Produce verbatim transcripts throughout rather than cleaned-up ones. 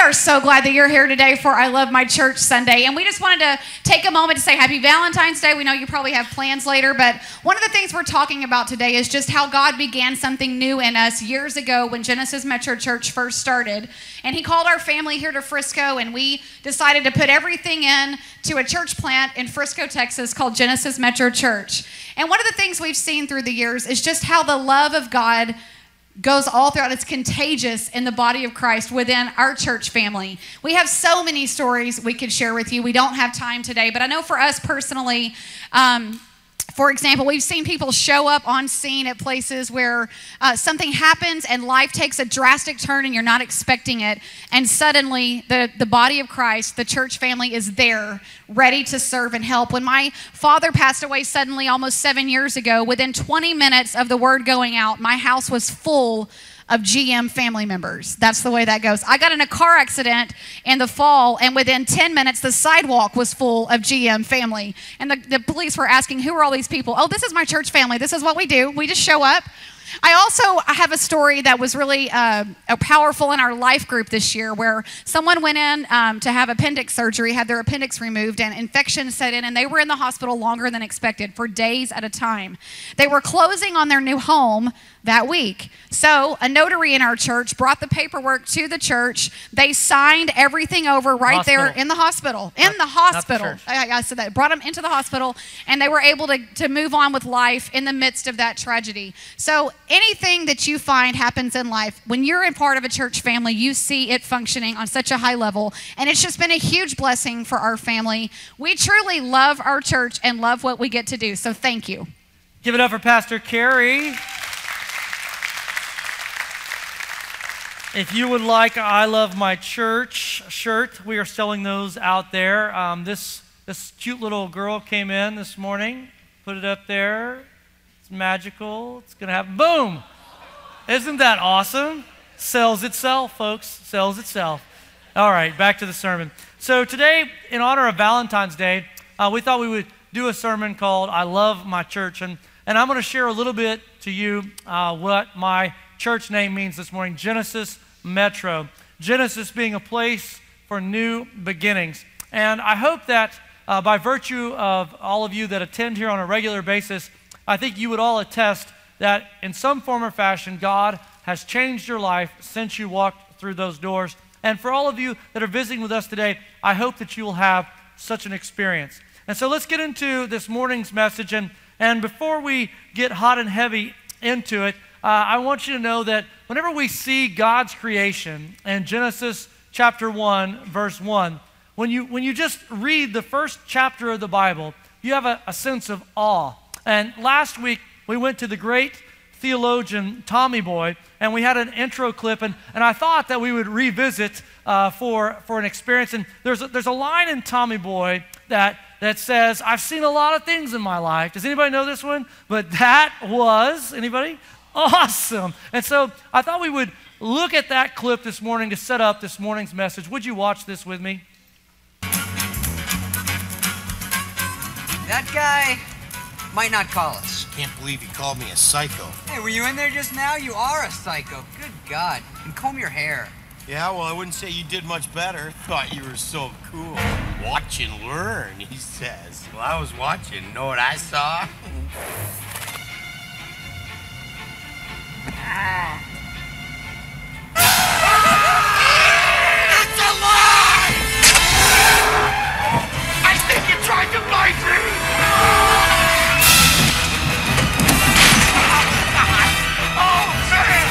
are so glad that you're here today for I Love My Church Sunday. And we just wanted to take a moment to say Happy Valentine's Day. We know you probably have plans later, but one of the things we're talking about today is just how God began something new in us years ago when Genesis Metro Church first started. And he called our family here to Frisco, and we decided to put everything in to a church plant in Frisco, Texas called Genesis Metro Church. And one of the things we've seen through the years is just how the love of God goes all throughout. It's contagious in the body of Christ within our church family. We have so many stories we could share with you. We don't have time today, but I know for us personally, um, for example, we've seen people show up on scene at places where uh, something happens and life takes a drastic turn and you're not expecting it. And suddenly the, the body of Christ, the church family is there ready to serve and help. When my father passed away suddenly almost seven years ago, within twenty minutes of the word going out, my house was full of G M family members. That's the way that goes. I got in a car accident in the fall, and within ten minutes, the sidewalk was full of G M family. And the, the police were asking, who are all these people? Oh, this is my church family. This is what we do. We just show up. I also I have a story that was really uh, powerful in our life group this year, where someone went in um, to have appendix surgery, had their appendix removed, and infection set in, and they were in the hospital longer than expected for days at a time. They were closing on their new home that week. So a notary in our church brought the paperwork to the church. They signed everything over right Hospital. there in the hospital. In Not- the hospital. not the I, I said that. Brought them into the hospital, and they were able to, to move on with life in the midst of that tragedy. So anything that you find happens in life, when you're in part of a church family, you see it functioning on such a high level. And it's just been a huge blessing for our family. We truly love our church and love what we get to do. So thank you. Give it up for Pastor Carrie. If you would like a I Love My Church shirt, we are selling those out there. Um, this, this cute little girl came in this morning, put it up there. It's magical. It's going to have, boom! Isn't that awesome? Sells itself, folks. Sells itself. All right, back to the sermon. So today, in honor of Valentine's Day, uh, we thought we would do a sermon called I Love My Church. And, and I'm going to share a little bit to you uh, what my church name means this morning, Genesis Metro. Genesis being a place for new beginnings. And I hope that uh, by virtue of all of you that attend here on a regular basis, I think you would all attest that in some form or fashion, God has changed your life since you walked through those doors. And for all of you that are visiting with us today, I hope that you will have such an experience. And so let's get into this morning's message. And, and before we get hot and heavy into it, Uh, I want you to know that whenever we see God's creation in Genesis chapter one, verse one, when you, when you just read the first chapter of the Bible, you have a, a sense of awe. And last week, we went to the great theologian Tommy Boy, and we had an intro clip, and, and I thought that we would revisit uh, for, for an experience. And there's a, there's a line in Tommy Boy that, that says, I've seen a lot of things in my life. Does anybody know this one? But that was, anybody? Awesome. And so I thought we would look at that clip this morning to set up this morning's message. Would you watch this with me? That guy might not call us. Can't believe he called me a psycho. Hey, were you in there just now? You are a psycho. Good God. And comb your hair. Yeah, well, I wouldn't say you did much better. Thought you were so cool. Watch and learn, he says. Well, I was watching. Know what I saw? It's a lie! I think you tried to bite me! Oh, man!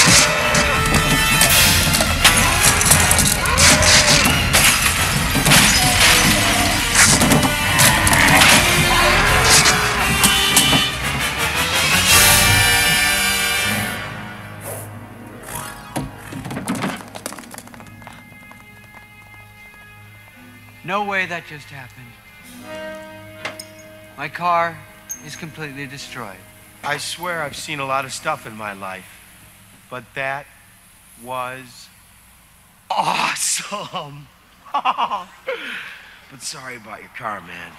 No way that just happened. My car is completely destroyed. I swear I've seen a lot of stuff in my life, but that was awesome. But sorry about your car, man.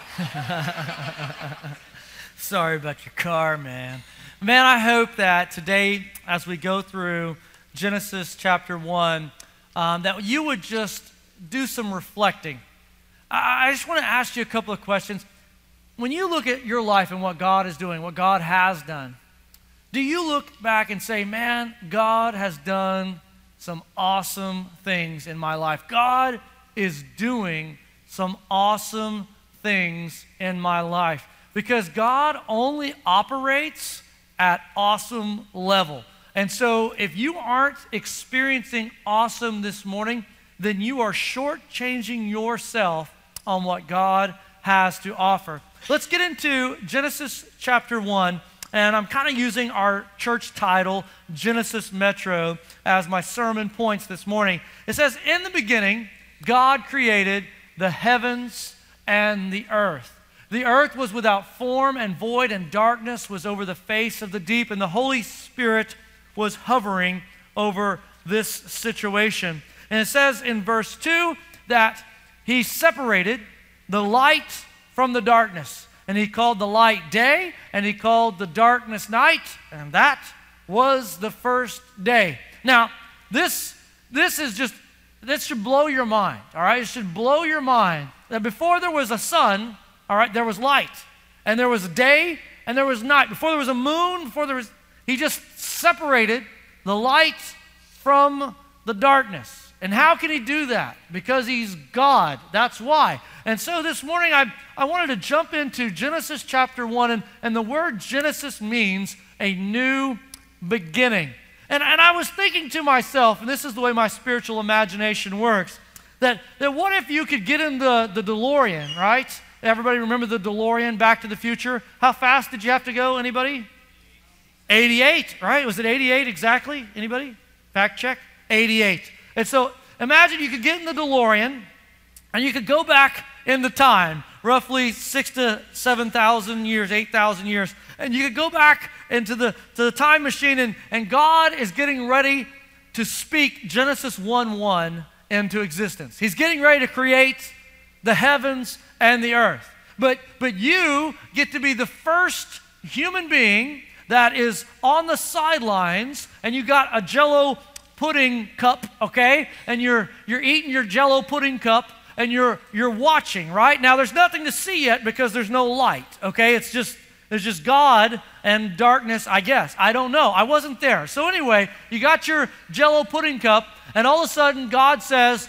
Sorry about your car, man. Man, I hope that today, as we go through Genesis chapter one, um, that you would just do some reflecting. I, I just want to ask you a couple of questions. When you look at your life and what God is doing, what God has done, do you look back and say, man, God has done some awesome things in my life. God is doing some awesome things in my life. Because God only operates at awesome level. And so if you aren't experiencing awesome this morning, then you are shortchanging yourself on what God has to offer. Let's get into Genesis chapter one. And I'm kind of using our church title, Genesis Metro, as my sermon points this morning. It says, in the beginning, God created the heavens and the earth. The earth was without form and void, and darkness was over the face of the deep, and the Holy Spirit was hovering over this situation. And it says in verse two that he separated the light from the darkness. And he called the light day, and he called the darkness night, and that was the first day. Now, this, this is just, this should blow your mind, all right? It should blow your mind that before there was a sun, all right, there was light, and there was a day, and there was night. Before there was a moon, before there was, he just separated the light from the darkness. And how can he do that? Because he's God. That's why. And so this morning I, I wanted to jump into Genesis chapter one, and, and the word Genesis means a new beginning. And, and I was thinking to myself, and this is the way my spiritual imagination works, that, that what if you could get in the, the DeLorean, right? Everybody remember the DeLorean, Back to the Future? How fast did you have to go, anybody? eighty-eight, right? Was it eighty-eight exactly? Anybody? Fact check? eighty-eight. And so imagine you could get in the DeLorean and you could go back in the time, roughly six to seven thousand years, eight thousand years, and you could go back into the, to the time machine, and, and God is getting ready to speak Genesis one one into existence. He's getting ready to create the heavens and the earth. But, but you get to be the first human being that is on the sidelines, and you got a Jell-O pudding cup, okay? And you're you're eating your Jell-O pudding cup, and you're you're watching, right? Now there's nothing to see yet because there's no light, okay? It's just there's just God and darkness, I guess. I don't know. I wasn't there. So anyway, you got your Jell-O pudding cup, and all of a sudden God says,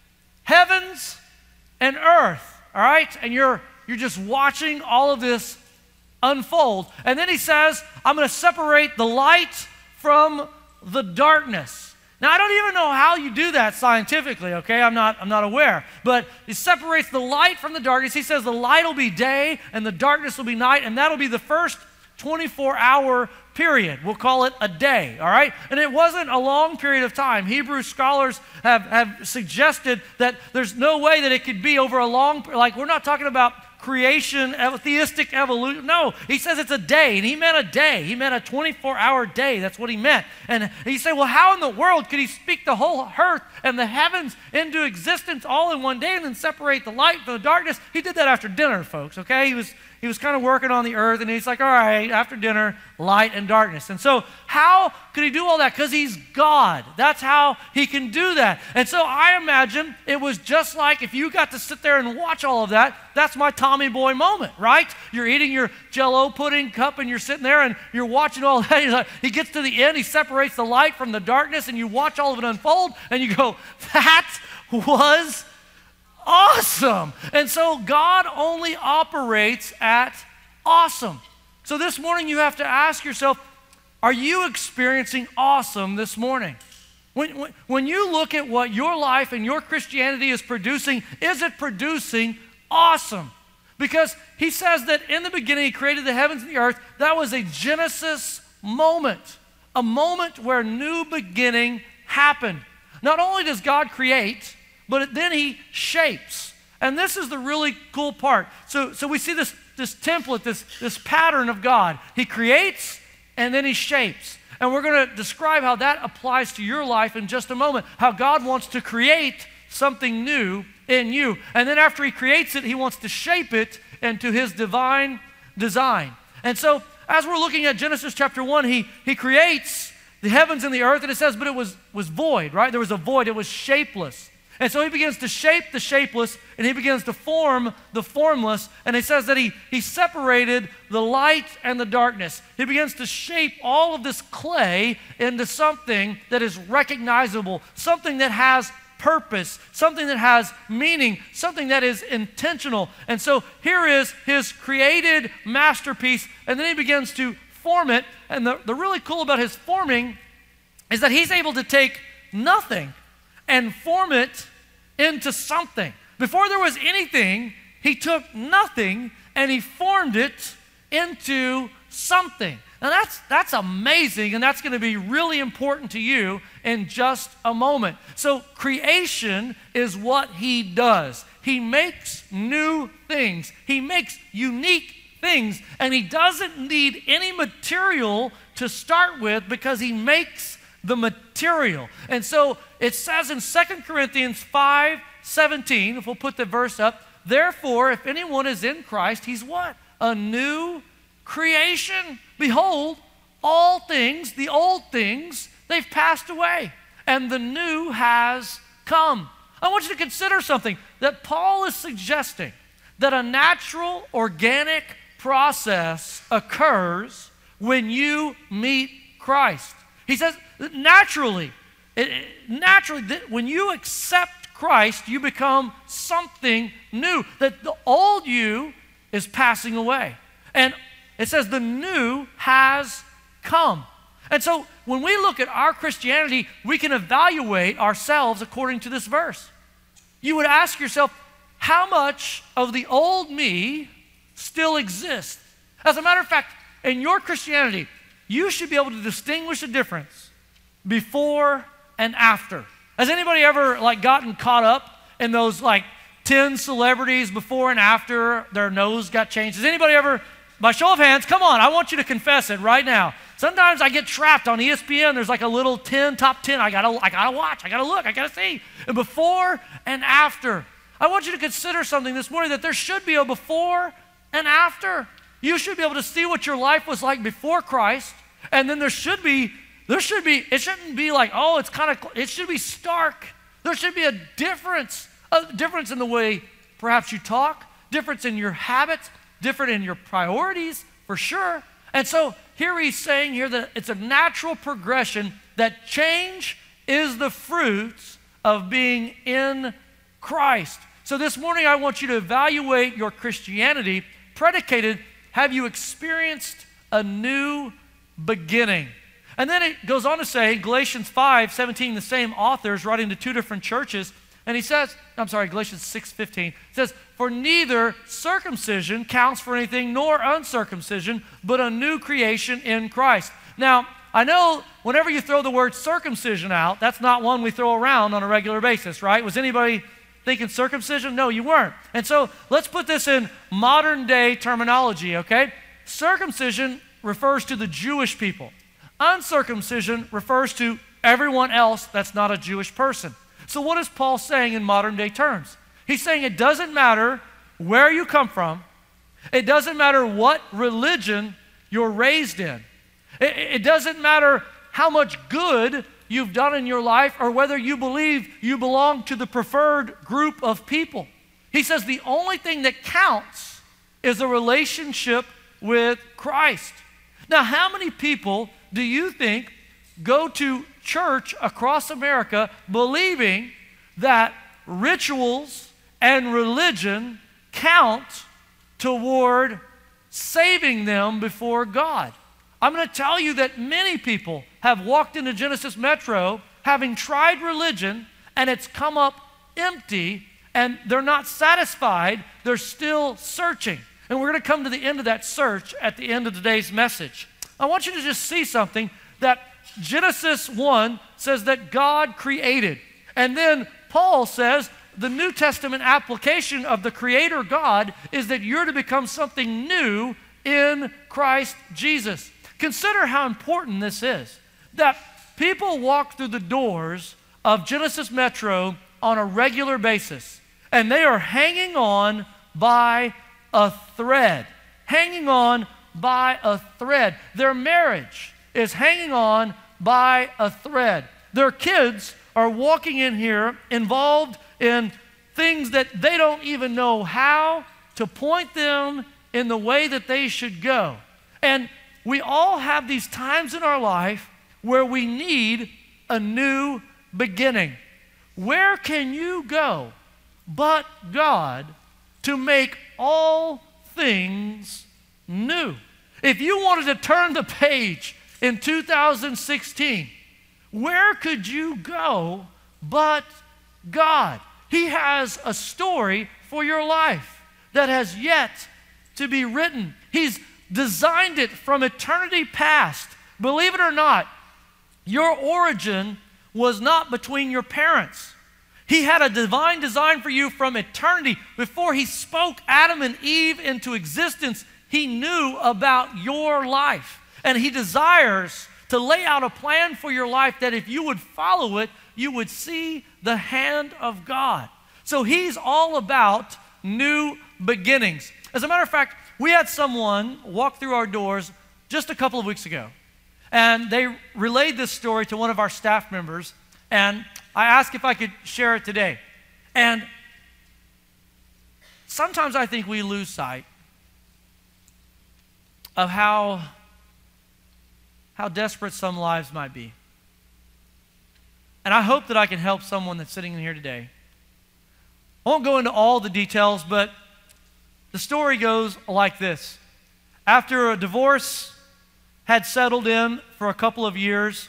heavens and earth, all right? And you're you're just watching all of this unfold. And then he says, I'm going to separate the light from the darkness. Now, I don't even know how you do that scientifically, okay? I'm not, I'm not aware. But he separates the light from the darkness. He says the light will be day and the darkness will be night, and that'll be the first twenty-four hour period. We'll call it a day, all right? And it wasn't a long period of time. Hebrew scholars have, have suggested that there's no way that it could be over a long, like we're not talking about creation, theistic evolution. No, he says it's a day, and he meant a day. He meant a twenty-four hour day. That's what he meant. And you say, well, how in the world could he speak the whole earth and the heavens into existence all in one day and then separate the light from the darkness? He did that after dinner, folks, okay? He was He was kind of working on the earth, and he's like, all right, after dinner, light and darkness. And so how could he do all that? Because he's God. That's how he can do that. And so I imagine it was just like if you got to sit there and watch all of that, that's my Tommy Boy moment, right? You're eating your Jell-O pudding cup, and you're sitting there, and you're watching all that. He's like, he gets to the end, he separates the light from the darkness, and you watch all of it unfold, and you go, that was awesome. And so God only operates at awesome. So this morning you have to ask yourself, are you experiencing awesome this morning? When, when, when you look at what your life and your Christianity is producing, is it producing awesome? Because he says that in the beginning he created the heavens and the earth. That was a Genesis moment, a moment where new beginning happened. Not only does God create, but then he shapes. And this is the really cool part. So, so we see this, this template, this, this pattern of God. He creates, and then he shapes. And we're going to describe how that applies to your life in just a moment, how God wants to create something new in you. And then after he creates it, he wants to shape it into his divine design. And so as we're looking at Genesis chapter one, he, he creates, the heavens and the earth, and it says, but it was, was void, right? There was a void. It was shapeless. And so he begins to shape the shapeless, and he begins to form the formless. And it says that he, he separated the light and the darkness. He begins to shape all of this clay into something that is recognizable, something that has purpose, something that has meaning, something that is intentional. And so here is his created masterpiece, and then he begins to form it. And the, the really cool about his forming is that he's able to take nothing and form it into something. Before there was anything, he took nothing and he formed it into something. Now that's, that's amazing, and that's going to be really important to you in just a moment. So creation is what he does. He makes new things. He makes unique things, and he doesn't need any material to start with because he makes the material. And so it says in Second Corinthians five seventeen, if we'll put the verse up, therefore, if anyone is in Christ, he's what? A new creation. Behold, all things, the old things, they've passed away, and the new has come. I want you to consider something that Paul is suggesting, that a natural, organic process occurs when you meet Christ. He says, naturally, it, it, naturally, that when you accept Christ, you become something new, that the old you is passing away. And it says the new has come. And so when we look at our Christianity, we can evaluate ourselves according to this verse. You would ask yourself, how much of the old me still exists? As a matter of fact, in your Christianity, you should be able to distinguish the difference before and after. Has anybody ever like gotten caught up in those like ten celebrities before and after their nose got changed? Has anybody ever, by show of hands, come on, I want you to confess it right now. Sometimes I get trapped on E S P N. There's like a little ten, top ten. I gotta, I gotta watch. I gotta look. I gotta see. And before and after. I want you to consider something this morning, that there should be a before and after. You should be able to see what your life was like before Christ, and then there should be, there should be, it shouldn't be like, oh, it's kind of, it should be stark. There should be a difference, a difference in the way perhaps you talk, difference in your habits, different in your priorities, for sure. And so here he's saying here that it's a natural progression, that change is the fruits of being in Christ. So this morning I want you to evaluate your Christianity predicated, have you experienced a new beginning? And then it goes on to say, Galatians five seventeen, the same author is writing to two different churches, and he says, I'm sorry, Galatians six fifteen, says, for neither circumcision counts for anything nor uncircumcision, but a new creation in Christ. Now, I know whenever you throw the word circumcision out, that's not one we throw around on a regular basis, right? Was anybody thinking circumcision? No, you weren't. And so let's put this in modern day terminology, okay? Circumcision refers to the Jewish people. Uncircumcision refers to everyone else that's not a Jewish person. So what is Paul saying in modern day terms? He's saying it doesn't matter where you come from. It doesn't matter what religion you're raised in. It, it doesn't matter how much good you've done in your life or whether you believe you belong to the preferred group of people. He says the only thing that counts is a relationship with Christ. Now, how many people do you think go to church across America believing that rituals and religion count toward saving them before God? I'm going to tell you that many people have walked into Genesis Metro having tried religion, and it's come up empty, and they're not satisfied. They're still searching. And we're going to come to the end of that search at the end of today's message. I want you to just see something that Genesis one says that God created. And then Paul says the New Testament application of the Creator God is that you're to become something new in Christ Jesus. Consider how important this is, that people walk through the doors of Genesis Metro on a regular basis, and they are hanging on by a thread, hanging on by a thread. Their marriage is hanging on by a thread. Their kids are walking in here involved in things that they don't even know how to point them in the way that they should go. And we all have these times in our life where we need a new beginning. Where can you go but God to make all things new? If you wanted to turn the page in two thousand sixteen, where could you go but God? He has a story for your life that has yet to be written. He's designed it from eternity past. Believe it or not, your origin was not between your parents. He had a divine design for you from eternity. Before he spoke Adam and Eve into existence, he knew about your life. And he desires to lay out a plan for your life that if you would follow it, you would see the hand of God. So he's all about new beginnings. As a matter of fact, we had someone walk through our doors just a couple of weeks ago. And they relayed this story to one of our staff members. And I asked if I could share it today. And sometimes I think we lose sight of how, how desperate some lives might be. And I hope that I can help someone that's sitting in here today. I won't go into all the details, but the story goes like this. After a divorce had settled in for a couple of years,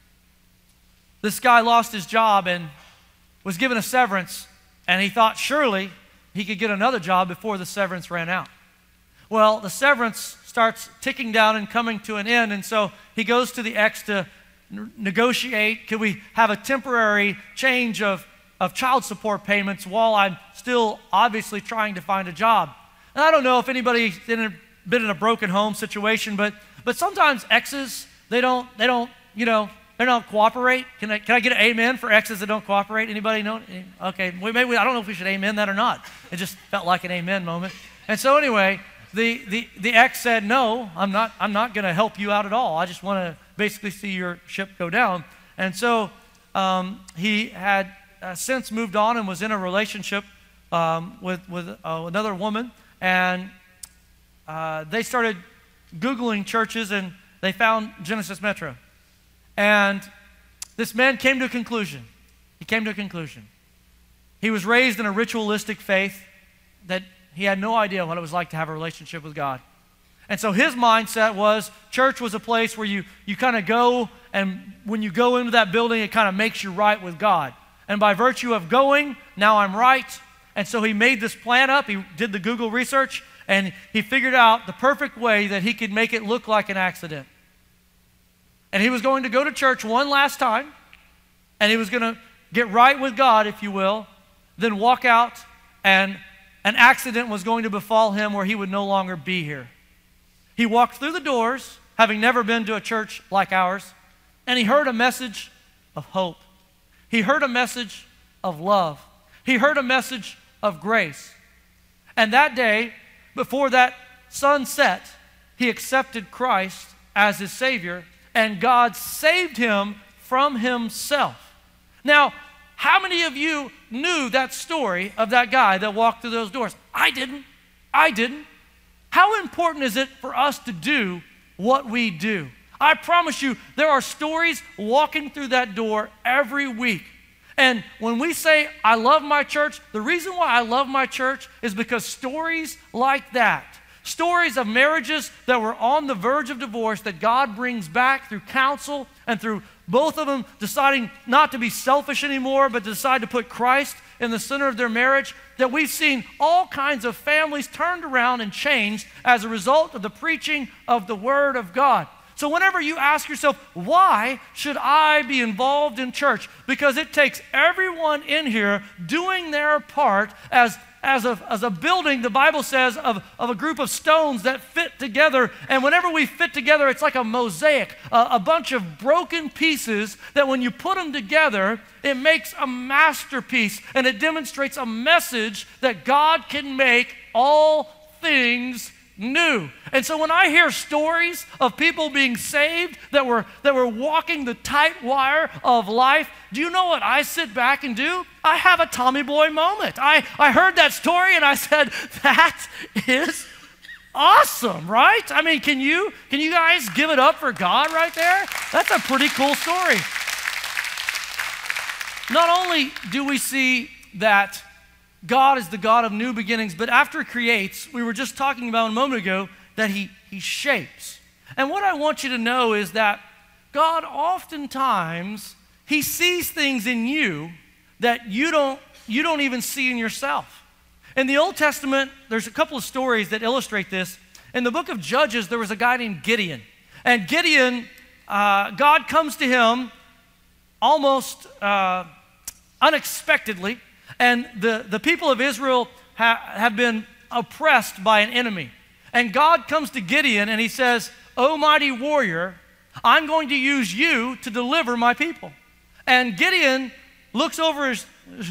this guy lost his job and was given a severance, and he thought surely he could get another job before the severance ran out. Well, the severance starts ticking down and coming to an end, and so he goes to the ex to n- negotiate, could we have a temporary change of, of child support payments while I'm still obviously trying to find a job. And I don't know if anybody's been in a broken home situation, but but sometimes exes, they don't, they don't, you know, they don't cooperate. Can I, can I get an amen for exes that don't cooperate? Anybody know? Okay, we, maybe, I don't know if we should amen that or not. It just felt like an amen moment. And so anyway, the, the, the ex said, no, I'm not, I'm not going to help you out at all. I just want to basically see your ship go down. And so um, he had uh, since moved on and was in a relationship um, with, with uh, another woman. And uh, they started Googling churches, and they found Genesis Metro. And this man came to a conclusion. He came to a conclusion. He was raised in a ritualistic faith that he had no idea what it was like to have a relationship with God. And so his mindset was church was a place where you, you kind of go, and when you go into that building, it kind of makes you right with God. And by virtue of going, now I'm right. And so he made this plan up. He did the Google research, and he figured out the perfect way that he could make it look like an accident. And he was going to go to church one last time, and he was going to get right with God, if you will, then walk out, and an accident was going to befall him where he would no longer be here. He walked through the doors, having never been to a church like ours, and he heard a message of hope. He heard a message of love. He heard a message of grace. And that day, before that sun set, he accepted Christ as his Savior, and God saved him from himself. Now, how many of you knew that story of that guy that walked through those doors? I didn't. I didn't. How important is it for us to do what we do? I promise you, there are stories walking through that door every week. And when we say, I love my church, the reason why I love my church is because stories like that, stories of marriages that were on the verge of divorce that God brings back through counsel and through both of them deciding not to be selfish anymore, but to decide to put Christ in the center of their marriage, that we've seen all kinds of families turned around and changed as a result of the preaching of the Word of God. So whenever you ask yourself, why should I be involved in church? Because it takes everyone in here doing their part as, as, a, as a building, the Bible says, of, of a group of stones that fit together. And whenever we fit together, it's like a mosaic, a, a bunch of broken pieces that when you put them together, it makes a masterpiece, and it demonstrates a message that God can make all things new. And so when I hear stories of people being saved that were that were walking the tight wire of life, do you know what I sit back and do? I have a Tommy Boy moment. I, I heard that story and I said, that is awesome, right? I mean, can you can you guys give it up for God right there? That's a pretty cool story. Not only do we see that God is the God of new beginnings, but after He creates, we were just talking about a moment ago that He, he shapes. And what I want you to know is that God oftentimes, He sees things in you that you don't, you don't even see in yourself. In the Old Testament, there's a couple of stories that illustrate this. In the book of Judges, there was a guy named Gideon. And Gideon, uh, God comes to him almost uh, unexpectedly. And the, the people of Israel ha- have been oppressed by an enemy. And God comes to Gideon and He says, "O mighty warrior, I'm going to use you to deliver my people." And Gideon looks over his,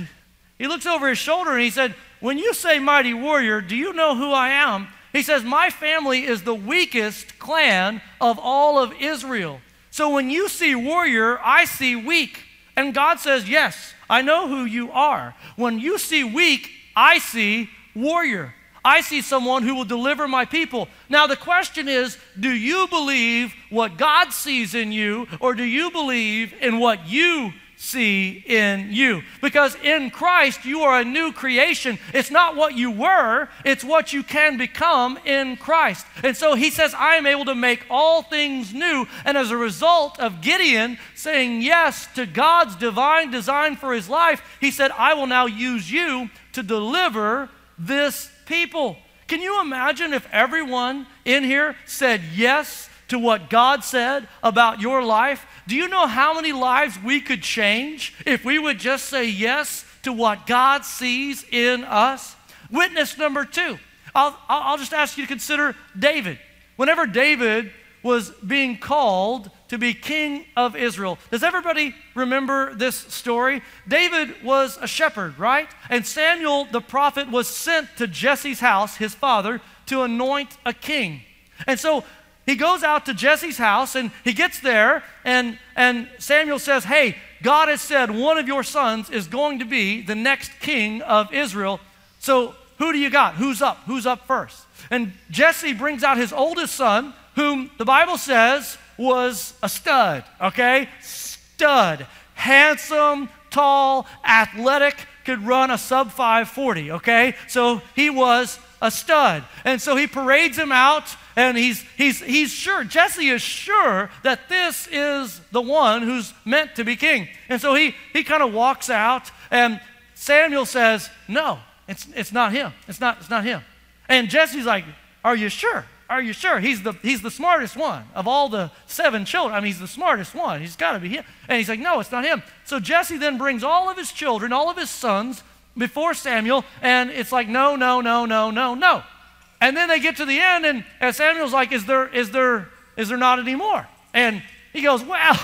he looks over his shoulder and he said, "When you say mighty warrior, do you know who I am?" He says, "My family is the weakest clan of all of Israel. So when you see warrior, I see weak." And God says, "Yes, I know who you are. When you see weak, I see warrior. I see someone who will deliver my people." Now the question is, do you believe what God sees in you, or do you believe in what you see in you? Because in Christ, you are a new creation. It's not what you were, it's what you can become in Christ. And so He says, "I am able to make all things new." And as a result of Gideon saying yes to God's divine design for his life, He said, "I will now use you to deliver this people." Can you imagine if everyone in here said yes to what God said about your life? Do you know how many lives we could change if we would just say yes to what God sees in us? Witness number two. I'll, I'll just ask you to consider David. Whenever David was being called to be king of Israel, does everybody remember this story? David was a shepherd, right? And Samuel the prophet was sent to Jesse's house, his father, to anoint a king. And so he goes out to Jesse's house and he gets there and, and Samuel says, "Hey, God has said one of your sons is going to be the next king of Israel. So who do you got? Who's up? Who's up first?" And Jesse brings out his oldest son, whom the Bible says was a stud, okay? Stud. Handsome, tall, athletic, could run a sub five forty, okay? So he was a stud. And so he parades him out. And he's, he's, he's sure, Jesse is sure that this is the one who's meant to be king. And so he, he kind of walks out and Samuel says, "No, it's, it's not him. It's not, it's not him." And Jesse's like, "Are you sure? Are you sure? He's the, he's the smartest one of all the seven children. I mean, he's the smartest one. He's got to be him." And he's like, "No, it's not him." So Jesse then brings all of his children, all of his sons before Samuel. And it's like, no, no, no, no, no, no. And then they get to the end, and, and Samuel's like, is there, is there, is there not any more? And he goes, well,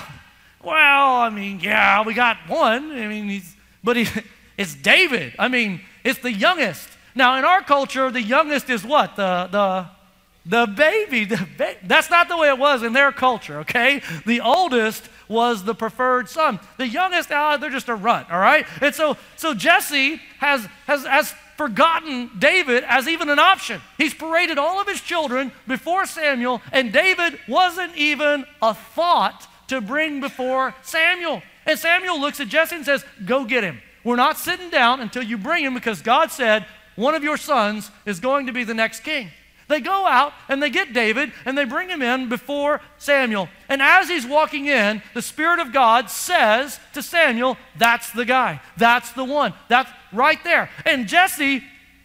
well, I mean, yeah, we got one. I mean, he's, but he, it's David. I mean, it's the youngest. Now, in our culture, the youngest is what? The, the, the baby. The ba- That's not the way it was in their culture, okay? The oldest was the preferred son. The youngest, uh, they're just a runt, all right? And so, so Jesse has, has, has forgotten David as even an option. He's paraded all of his children before Samuel, and David wasn't even a thought to bring before Samuel. And Samuel looks at Jesse and says, "Go get him. We're not sitting down until you bring him, because God said one of your sons is going to be the next king." They go out and they get David and they bring him in before Samuel. And as he's walking in, the Spirit of God says to Samuel, "That's the guy. That's the one. That's right there." And Jesse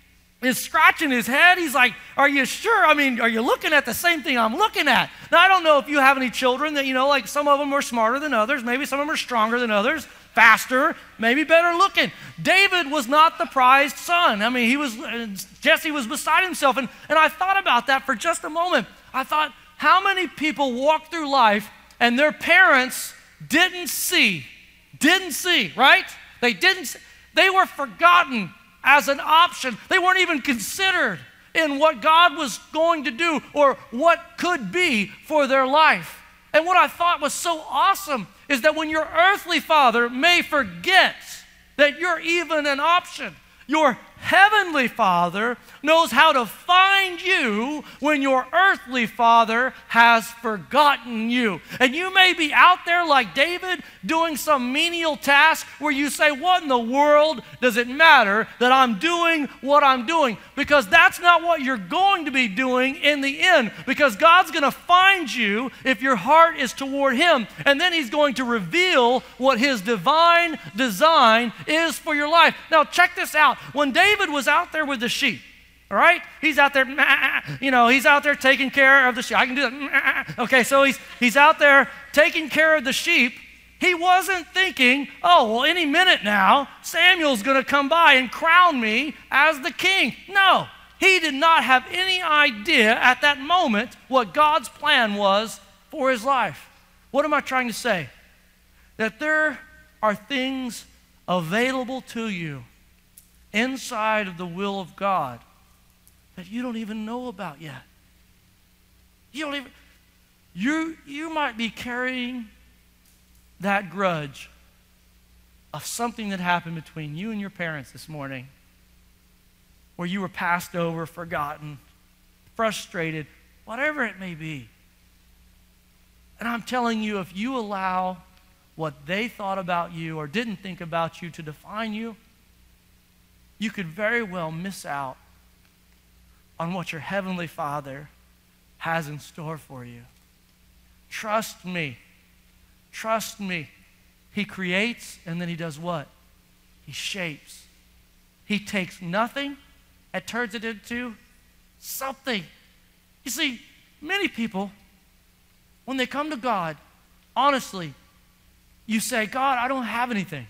is scratching his head. He's like, "Are you sure? I mean, are you looking at the same thing I'm looking at?" Now, I don't know if you have any children that, you know, like some of them are smarter than others. Maybe some of them are stronger than others, faster, maybe better looking. David was not the prized son. I mean, he was, Jesse was beside himself. And, and I thought about that for just a moment. I thought, how many people walk through life and their parents didn't see, didn't see, right? They didn't, they were forgotten as an option. They weren't even considered in what God was going to do or what could be for their life. And what I thought was so awesome is that when your earthly father may forget that you're even an option, your heavenly Father knows how to find you when your earthly father has forgotten you. And you may be out there like David doing some menial task where you say, what in the world does it matter that I'm doing what I'm doing? Because that's not what you're going to be doing in the end. Because God's going to find you if your heart is toward Him. And then He's going to reveal what His divine design is for your life. Now check this out. When David was out there with the sheep, all right? He's out there, you know, he's out there taking care of the sheep. I can do that. Okay, so he's, he's out there taking care of the sheep. He wasn't thinking, oh, well, any minute now, Samuel's going to come by and crown me as the king. No, he did not have any idea at that moment what God's plan was for his life. What am I trying to say? That there are things available to you inside of the will of God that you don't even know about yet. You don't even, you, you might be carrying that grudge of something that happened between you and your parents this morning, where you were passed over, forgotten, frustrated, whatever it may be. And I'm telling you, if you allow what they thought about you or didn't think about you to define you, you could very well miss out on what your Heavenly Father has in store for you. Trust me. Trust me. He creates and then He does what? He shapes. He takes nothing and turns it into something. You see, many people, when they come to God, honestly, you say, God, I don't have anything.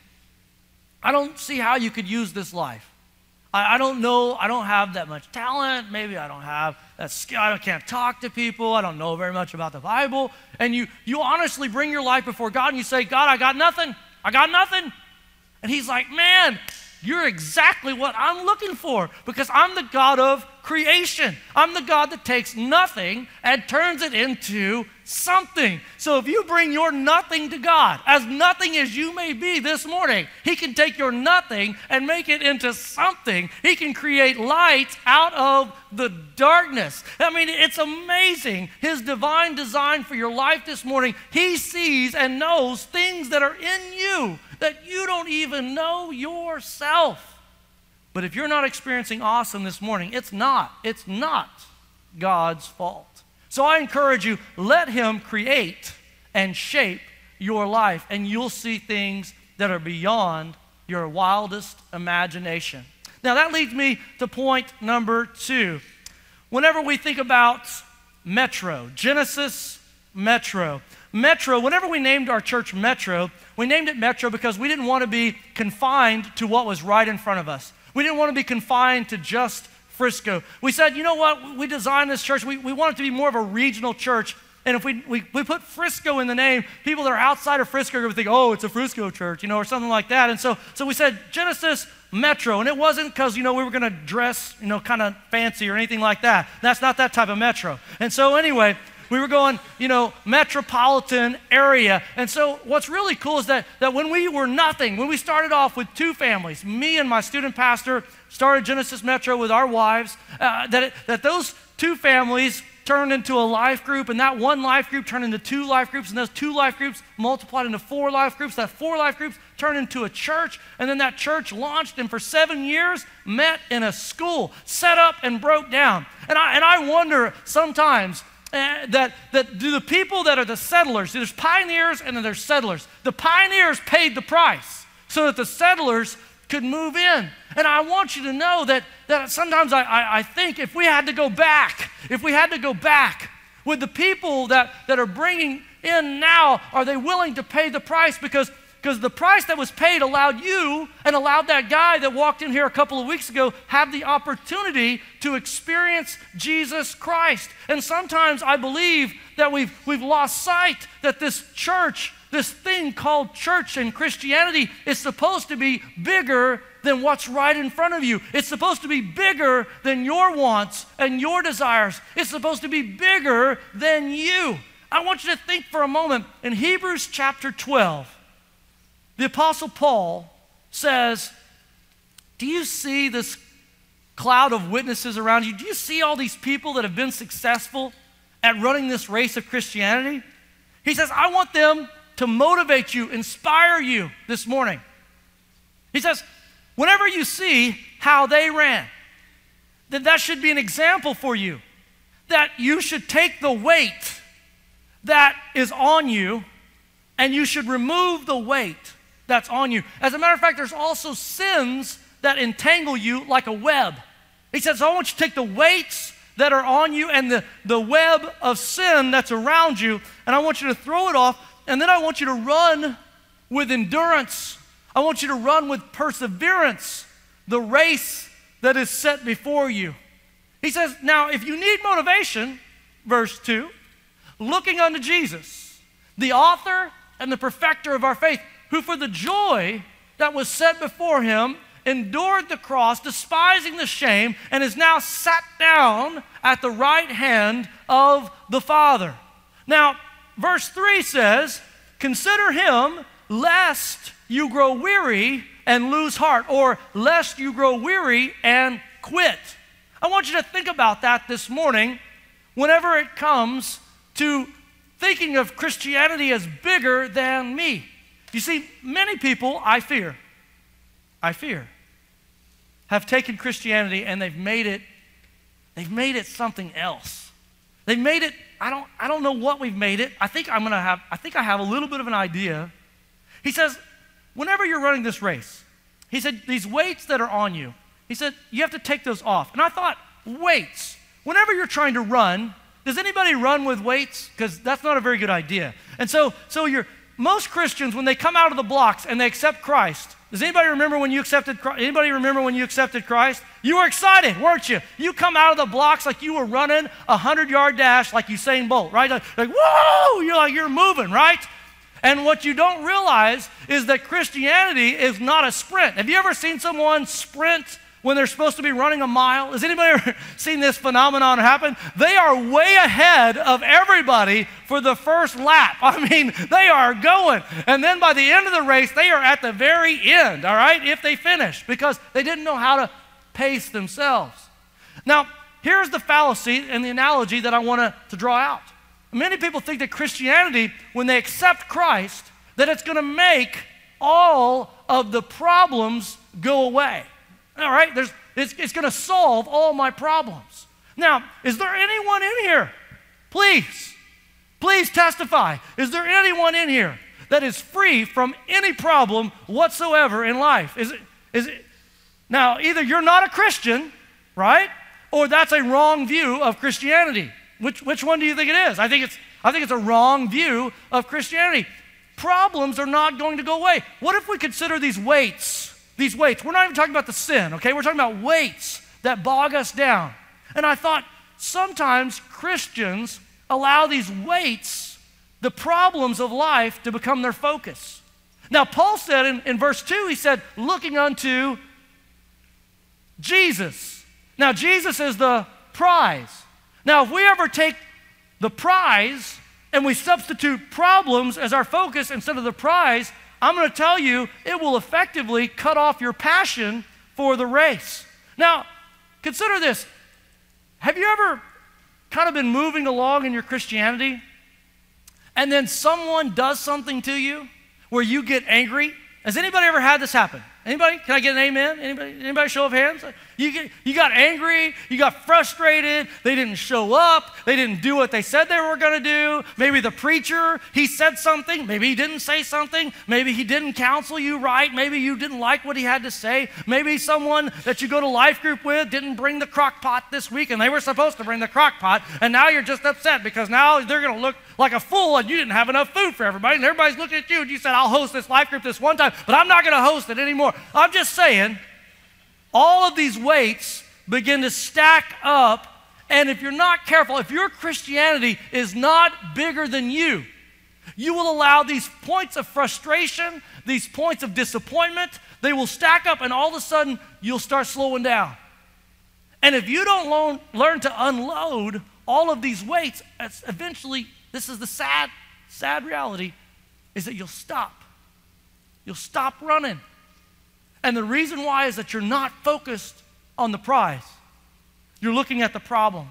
I don't see how you could use this life. I, I don't know, I don't have that much talent. Maybe I don't have that skill. I can't talk to people. I don't know very much about the Bible. And you, you honestly bring your life before God and you say, God, I got nothing. I got nothing. And He's like, man, you're exactly what I'm looking for, because I'm the God of creation. I'm the God that takes nothing and turns it into something. So if you bring your nothing to God, as nothing as you may be this morning, He can take your nothing and make it into something. He can create light out of the darkness. I mean, it's amazing. His divine design for your life this morning. He sees and knows things that are in you that you don't even know yourself. But if you're not experiencing awesome this morning, it's not. It's not God's fault. So I encourage you, let Him create and shape your life, and you'll see things that are beyond your wildest imagination. Now that leads me to point number two. Whenever we think about Metro, Genesis Metro, Metro, whenever we named our church Metro, we named it Metro because we didn't want to be confined to what was right in front of us. We didn't want to be confined to just Frisco. We said, you know what, we designed this church, we, we want it to be more of a regional church. And if we, we, we put Frisco in the name, people that are outside of Frisco would think, oh, it's a Frisco church, you know, or something like that. And so, so we said Genesis Metro. And it wasn't because, you know, we were going to dress, you know, kind of fancy or anything like that. That's not that type of Metro. And so anyway, we were going, you know, metropolitan area. And so what's really cool is that, that when we were nothing, when we started off with two families, me and my student pastor started Genesis Metro with our wives, uh, that, it, that those two families turned into a life group, and that one life group turned into two life groups, and those two life groups multiplied into four life groups. That four life groups turned into a church, and then that church launched and for seven years met in a school, set up and broke down. And I, and I wonder sometimes, Uh, that, that do the people that are the settlers, there's pioneers and then there's settlers. The pioneers paid the price so that the settlers could move in. And I want you to know that, that sometimes I, I, I think if we had to go back, if we had to go back with the people that, that are bringing in now, are they willing to pay the price? Because Because the price that was paid allowed you and allowed that guy that walked in here a couple of weeks ago have the opportunity to experience Jesus Christ. And sometimes I believe that we've, we've lost sight that this church this thing called church and Christianity is supposed to be bigger than what's right in front of you. It's supposed to be bigger than your wants and your desires. It's supposed to be bigger than you. I want you to think for a moment. In Hebrews chapter twelve, the Apostle Paul says, do you see this cloud of witnesses around you? Do you see all these people that have been successful at running this race of Christianity? He says, I want them to motivate you, inspire you this morning. He says, whenever you see how they ran, then that should be an example for you, that you should take the weight that is on you and you should remove the weight that's on you. As a matter of fact, there's also sins that entangle you like a web. He says, I want you to take the weights that are on you and the, the web of sin that's around you, and I want you to throw it off, and then I want you to run with endurance. I want you to run with perseverance the race that is set before you. He says, now if you need motivation, verse two, looking unto Jesus, the author and the perfecter of our faith, who for the joy that was set before him endured the cross, despising the shame, and is now sat down at the right hand of the Father. Now, verse three says, consider him lest you grow weary and lose heart, or lest you grow weary and quit. I want you to think about that this morning whenever it comes to thinking of Christianity as bigger than me. You see, many people, I fear, I fear, have taken Christianity and they've made it, they've made it something else. They've made it, I don't, I don't know what we've made it. I think I'm gonna have, I think I have a little bit of an idea. He says, whenever you're running this race, he said, these weights that are on you, he said, you have to take those off. And I thought, weights, whenever you're trying to run, does anybody run with weights? Because that's not a very good idea. And so, so you're, most Christians, when they come out of the blocks and they accept Christ, does anybody remember when you accepted Christ? Anybody remember when you accepted Christ? You were excited, weren't you? You come out of the blocks like you were running a hundred-yard dash like Usain Bolt, right? Like, like, whoa! You're like, you're moving, right? And what you don't realize is that Christianity is not a sprint. Have you ever seen someone sprint when they're supposed to be running a mile? Has anybody ever seen this phenomenon happen? They are way ahead of everybody for the first lap. I mean, they are going. And then by the end of the race, they are at the very end, all right, if they finish, because they didn't know how to pace themselves. Now, here's the fallacy and the analogy that I want to, to draw out. Many people think that Christianity, when they accept Christ, that it's going to make all of the problems go away. All right, There's, it's, it's going to solve all my problems. Now, is there anyone in here? Please, please testify. Is there anyone in here that is free from any problem whatsoever in life? Is it, is it, now, either you're not a Christian, right, or that's a wrong view of Christianity. Which, which one do you think it is? I think it's, I think it's a wrong view of Christianity. Problems are not going to go away. What if we consider these weights? These weights, we're not even talking about the sin, okay? We're talking about weights that bog us down. And I thought sometimes Christians allow these weights, the problems of life, to become their focus. Now, Paul said in, in verse two, he said, looking unto Jesus. Now, Jesus is the prize. Now, if we ever take the prize and we substitute problems as our focus instead of the prize, I'm going to tell you, it will effectively cut off your passion for the race. Now, consider this. Have you ever kind of been moving along in your Christianity, and then someone does something to you where you get angry? Has anybody ever had this happen? Anybody? Can I get an amen? Anybody? Anybody show of hands? You, get, you got angry, you got frustrated, they didn't show up, they didn't do what they said they were going to do. Maybe the preacher, he said something, maybe he didn't say something, maybe he didn't counsel you right, maybe you didn't like what he had to say, maybe someone that you go to life group with didn't bring the crock pot this week and they were supposed to bring the crock pot, and now you're just upset because now they're going to look like a fool and you didn't have enough food for everybody, and everybody's looking at you and you said, I'll host this life group this one time, but I'm not going to host it anymore. I'm just saying, all of these weights begin to stack up, and if you're not careful, if your Christianity is not bigger than you, You will allow these points of frustration, these points of disappointment, they will stack up, and all of a sudden, you'll start slowing down. And if you don't learn, learn to unload all of these weights, it's eventually, this is the sad, sad reality, is that you'll stop. You'll stop running. And the reason why is that you're not focused on the prize. You're looking at the problems.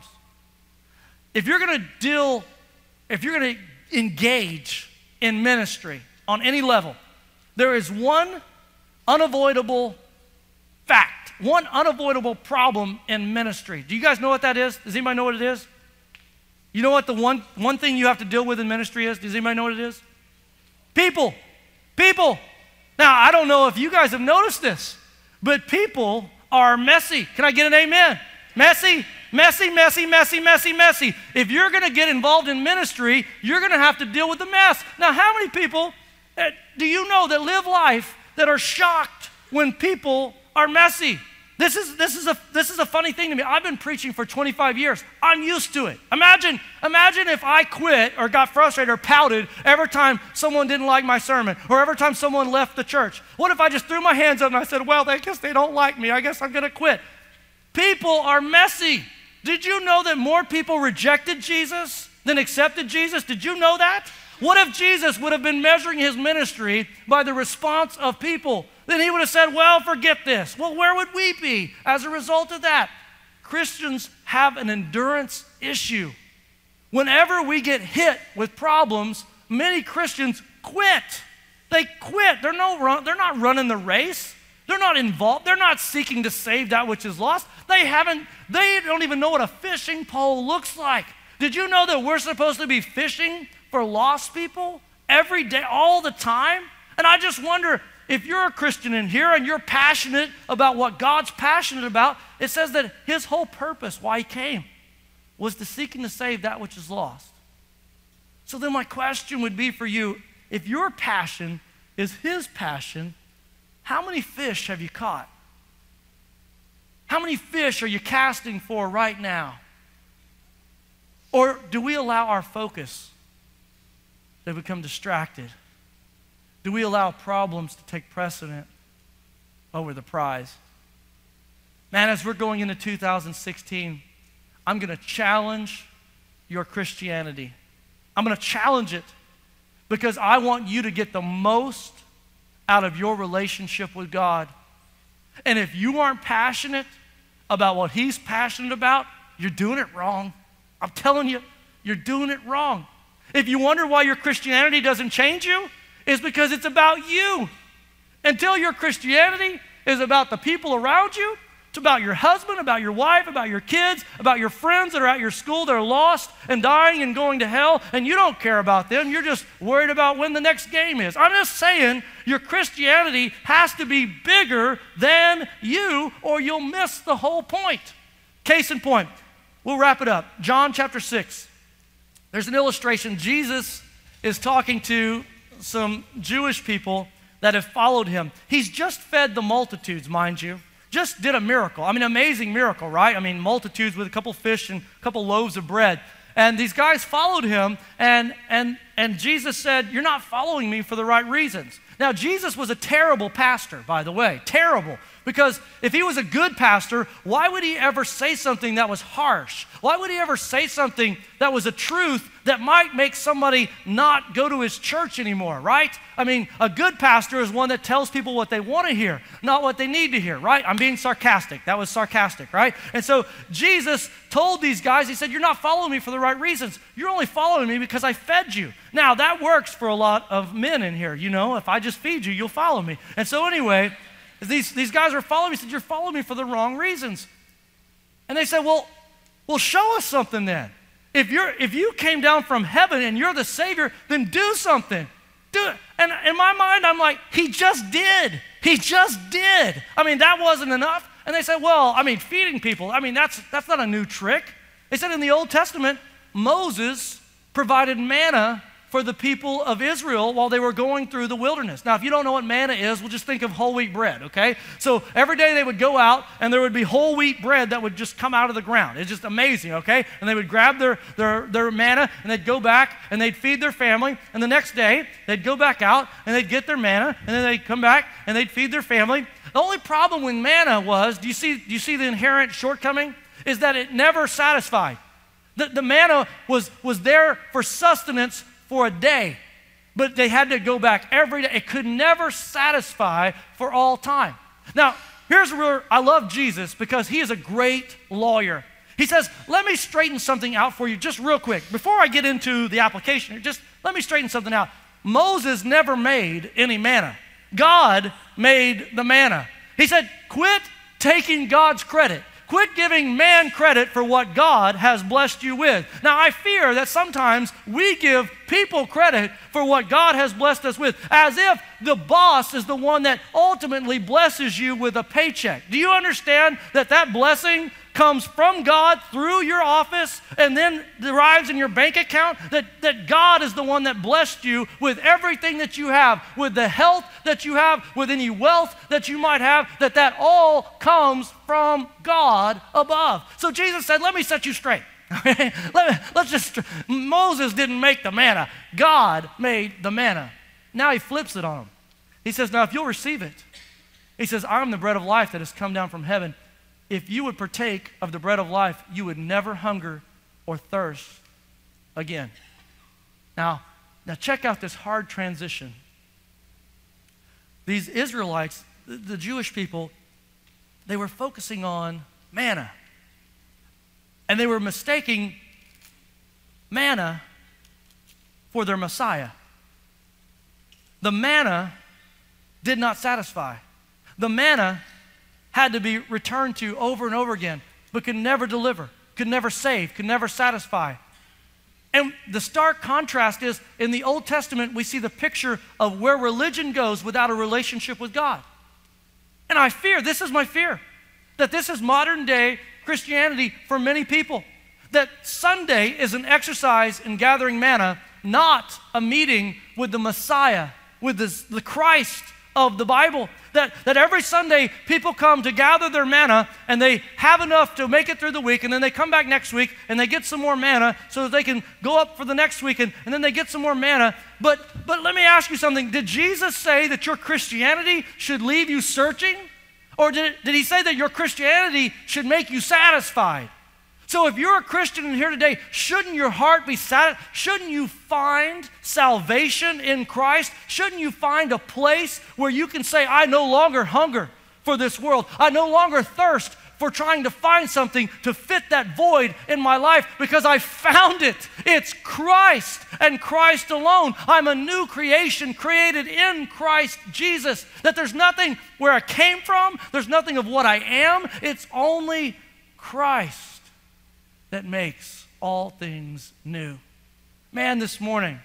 If you're going to deal, if you're going to engage in ministry on any level, there is one unavoidable fact, one unavoidable problem in ministry. Do you guys know what that is? Does anybody know what it is? You know what the one, one thing you have to deal with in ministry is? Does anybody know what it is? People. People. Now, I don't know if you guys have noticed this, but people are messy. Can I get an amen? Messy, messy, messy, messy, messy, messy. If you're going to get involved in ministry, you're going to have to deal with the mess. Now, how many people uh, do you know that live life that are shocked when people are messy? This is, this is a, this is a funny thing to me. I've been preaching for twenty-five years. I'm used to it. Imagine, imagine if I quit or got frustrated or pouted every time someone didn't like my sermon or every time someone left the church. What if I just threw my hands up and I said, well, I guess they don't like me. I guess I'm going to quit. People are messy. Did you know that more people rejected Jesus than accepted Jesus? Did you know that? What if Jesus would have been measuring his ministry by the response of people? Then he would have said, well, forget this. Well, where would we be as a result of that? Christians have an endurance issue. Whenever we get hit with problems, many Christians quit. They quit. They're, no run, they're not running the race. They're not involved. They're not seeking to save that which is lost. They haven't, they don't even know what a fishing pole looks like. Did you know that we're supposed to be fishing for lost people every day, all the time? And I just wonder, if you're a Christian in here and you're passionate about what God's passionate about, it says that his whole purpose, why he came, was to seek and to save that which is lost. So then my question would be for you, if your passion is his passion, how many fish have you caught? How many fish are you casting for right now? Or do we allow our focus to become distracted? Do we allow problems to take precedent over the prize? Man, as we're going into two thousand sixteen, I'm going to challenge your Christianity. I'm going to challenge it because I want you to get the most out of your relationship with God. And if you aren't passionate about what he's passionate about, you're doing it wrong. I'm telling you, you're doing it wrong. If you wonder why your Christianity doesn't change you, it's because it's about you. Until your Christianity is about the people around you, it's about your husband, about your wife, about your kids, about your friends that are at your school that are lost and dying and going to hell, and you don't care about them. You're just worried about when the next game is. I'm just saying your Christianity has to be bigger than you or you'll miss the whole point. Case in point, we'll wrap it up. John chapter six. There's an illustration. Jesus is talking to some Jewish people that have followed him. He's just fed the multitudes, mind you. Just did a miracle. I mean, amazing miracle, right? I mean, multitudes with a couple fish and a couple loaves of bread. And these guys followed him, and, and, and Jesus said, you're not following me for the right reasons. Now, Jesus was a terrible pastor, by the way, terrible. Because if he was a good pastor, why would he ever say something that was harsh? Why would he ever say something that was a truth that might make somebody not go to his church anymore, right? I mean, a good pastor is one that tells people what they want to hear, not what they need to hear, right? I'm being sarcastic. That was sarcastic, right? And so Jesus told these guys, he said, you're not following me for the right reasons. You're only following me because I fed you. Now, that works for a lot of men in here, you know. If I just feed you, you'll follow me. And so anyway, These, these guys were following me. He said, you're following me for the wrong reasons. And they said, well, well, show us something then. If, you're, if you came down from heaven and you're the Savior, then do something. Do it. And in my mind, I'm like, he just did. He just did. I mean, that wasn't enough. And they said, well, I mean, feeding people, I mean, that's, that's not a new trick. They said in the Old Testament, Moses provided manna for for the people of Israel while they were going through the wilderness. Now, if you don't know what manna is, we'll just think of whole wheat bread, okay? So every day they would go out and there would be whole wheat bread that would just come out of the ground. It's just amazing, okay? And they would grab their, their, their manna and they'd go back and they'd feed their family. And the next day, they'd go back out and they'd get their manna and then they'd come back and they'd feed their family. The only problem with manna was, do you see, do you see the inherent shortcoming? Is that it never satisfied. The, the manna was, was there for sustenance for a day, but they had to go back every day. It could never satisfy for all time. Now, here's where I love Jesus, because he is a great lawyer. He says, let me straighten something out for you just real quick. Before I get into the application, just let me straighten something out. Moses never made any manna. God made the manna. He said, quit taking God's credit. Quit giving man credit for what God has blessed you with. Now, I fear that sometimes we give people credit for what God has blessed us with, as if the boss is the one that ultimately blesses you with a paycheck. Do you understand that that blessing comes from God through your office and then derives in your bank account? That, that God is the one that blessed you with everything that you have, with the health that you have, with any wealth that you might have, that that all comes from God above. So Jesus said, let me set you straight. Let me, let's just, Moses didn't make the manna. God made the manna. Now he flips it on him. He says, now if you'll receive it, he says, I'm the bread of life that has come down from heaven. If you would partake of the bread of life, you would never hunger or thirst again. Now, now check out this hard transition. These Israelites, the, the Jewish people, they were focusing on manna. And they were mistaking manna for their Messiah. The manna did not satisfy. The manna had to be returned to over and over again, but could never deliver, could never save, could never satisfy. And the stark contrast is, in the Old Testament, we see the picture of where religion goes without a relationship with God. And I fear, this is my fear, that this is modern day Christianity for many people. That Sunday is an exercise in gathering manna, not a meeting with the Messiah, with the, the Christ of the Bible. That, that every Sunday people come to gather their manna and they have enough to make it through the week, and then they come back next week and they get some more manna so that they can go up for the next week, and, and then they get some more manna. But, but let me ask you something. Did Jesus say that your Christianity should leave you searching? Or did, did he say that your Christianity should make you satisfied? So if you're a Christian in here today, shouldn't your heart be satisfied? Shouldn't you find salvation in Christ? Shouldn't you find a place where you can say, I no longer hunger for this world. I no longer thirst for trying to find something to fit that void in my life, because I found it. It's Christ and Christ alone. I'm a new creation created in Christ Jesus. That there's nothing where I came from. There's nothing of what I am. It's only Christ that makes all things new. Man, this morning,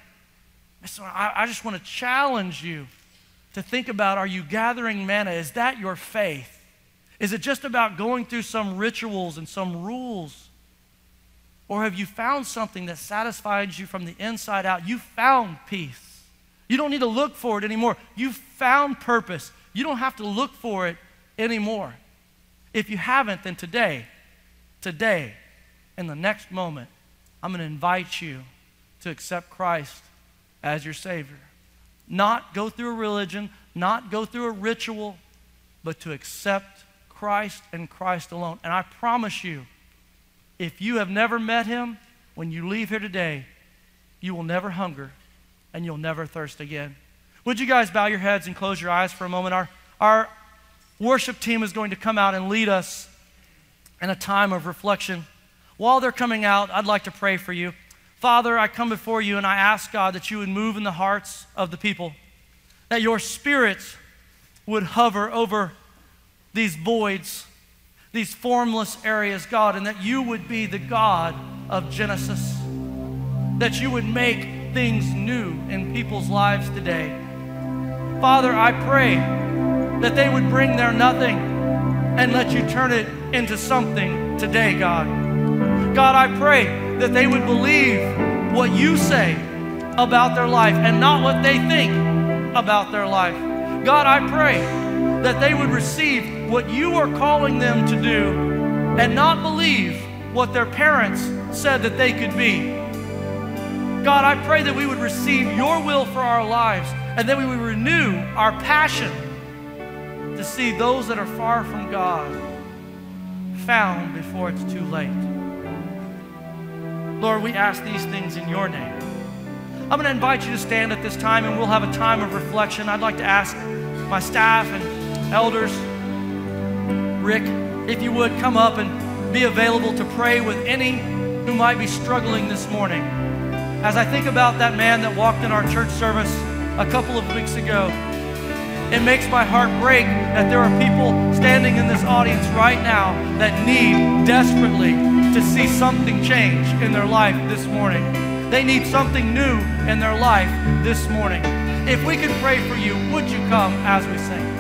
I just want to challenge you to think about, are you gathering manna? Is that your faith? Is it just about going through some rituals and some rules? Or have you found something that satisfies you from the inside out? You found peace. You don't need to look for it anymore. You found purpose. You don't have to look for it anymore. If you haven't, then today, today, in the next moment, I'm going to invite you to accept Christ as your Savior. Not go through a religion, not go through a ritual, but to accept Christ and Christ alone. And I promise you, if you have never met him, when you leave here today, you will never hunger and you'll never thirst again. Would you guys bow your heads and close your eyes for a moment? Our, our worship team is going to come out and lead us in a time of reflection. While they're coming out, I'd like to pray for you. Father, I come before you and I ask, God, that you would move in the hearts of the people, that your Spirit would hover over these voids, these formless areas, God, and that you would be the God of Genesis, that you would make things new in people's lives today. Father, I pray that they would bring their nothing and let you turn it into something today, God. God, I pray that they would believe what you say, about their life and not what they think about their life. God, I pray that they would receive what you are calling them to do and not believe what their parents said that they could be. God, I pray that we would receive your will for our lives and that we would renew our passion to see those that are far from God found before it's too late. Lord, we ask these things in your name. I'm going to invite you to stand at this time and we'll have a time of reflection. I'd like to ask my staff and elders, Rick, if you would come up and be available to pray with any who might be struggling this morning. As I think about that man that walked in our church service a couple of weeks ago, it makes my heart break that there are people standing in this audience right now that need desperately to see something change in their life this morning. They need something new in their life this morning. If we could pray for you, would you come as we sing?